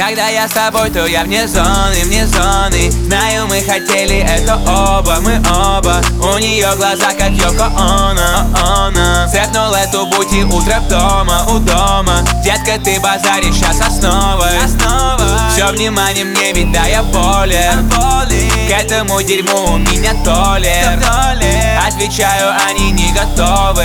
Когда я с тобой, то я вне зоны, вне зоны. Знаю, мы хотели это оба, мы оба. У нее глаза, как Йоко Оно. Цепнул эту бути утро дома, у дома. Детка, ты базаришь сейчас основой. Все внимание мне, ведь да, я болен. К этому дерьму у меня толер. Отвечаю, они не готовы.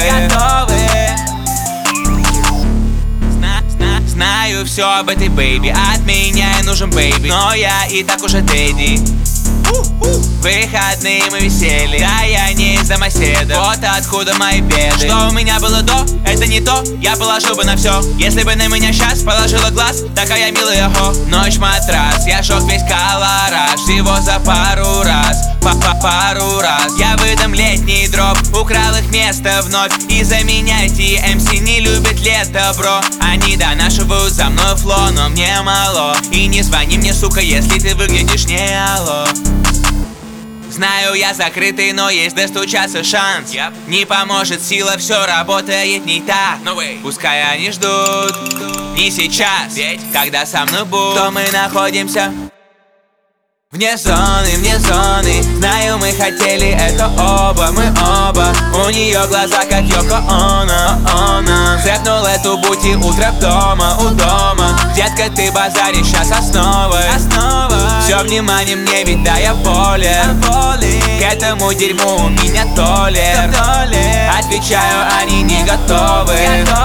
Знаю все об этой бэйби, от меня и нужен бэйби, но я и так уже дэдди. Выходные мы висели, да я не из домоседа. Вот откуда мои беды. Что у меня было до, это не то. Я положил бы на все, если бы на меня сейчас положила глаз. Такая милая хо. Ночь матрас, я шок весь колораж. Всего за пару раз, пару раз. Я выдам летний дроп, украл их место вновь. Из-за меня TMC не любят лето, бро. Они донашивают за мной фло, но мне мало. И не звони мне, сука, если ты выглядишь не алло. Знаю, я закрытый, но есть достучаться шанс. Не поможет сила, все работает не так. Пускай они ждут, не сейчас. Ведь когда со мной будут, то мы находимся вне зоны, вне зоны. Знаю, мы хотели это оба, мы оба. У нее глаза, как Йоко Оно. Цепнул эту бути утро дома, у дома. Детка, ты базаришь сейчас основой. Все внимание мне, ведь да, я болен. К этому дерьму у меня толер. Отвечаю, они не готовы.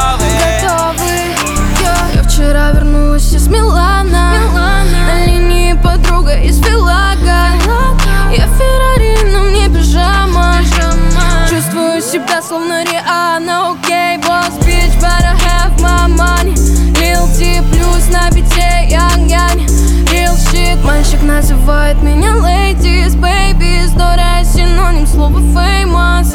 Я вчера вернулась из Милана. На линии подруга из Вилага. Я Феррари, но мне пижама. Чувствую себя словно Риhanna. Окей, босс, bitch, better have my money. Lil T плюс на бите, янь-янь. Real shit, мальчик называет меня ladies, babies. Дорая синоним слова famous.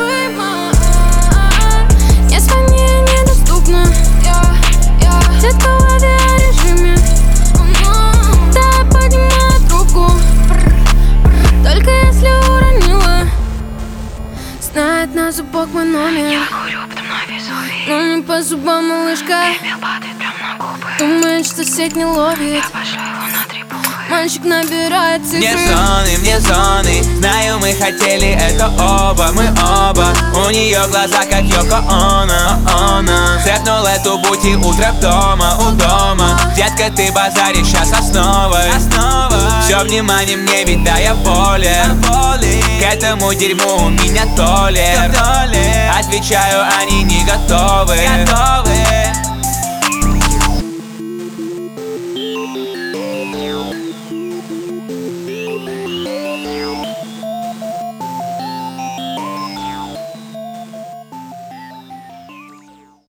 Не звони, недоступно. Детка в авиарежиме. Да, поднимаю трубку, только если уронила. Знает на зубок мой номер. Я курю, потом везу. Но не по зубам, малышка. Пепел падает прям на губы. Думает, что сеть не ловит. Я пошлю его на 3 буквы. Мальчик набирает цифры. Вне зоны. Знаю, мы хотели это оба, мы оба. У нее глаза, как Йоко Оно. Цепнул эту бути утро дома, у дома. Детка, ты базаришь сейчас основой. Все внимание мне, ведь да, я болен. К этому дерьму у меня толер. Отвечаю, они не готовы.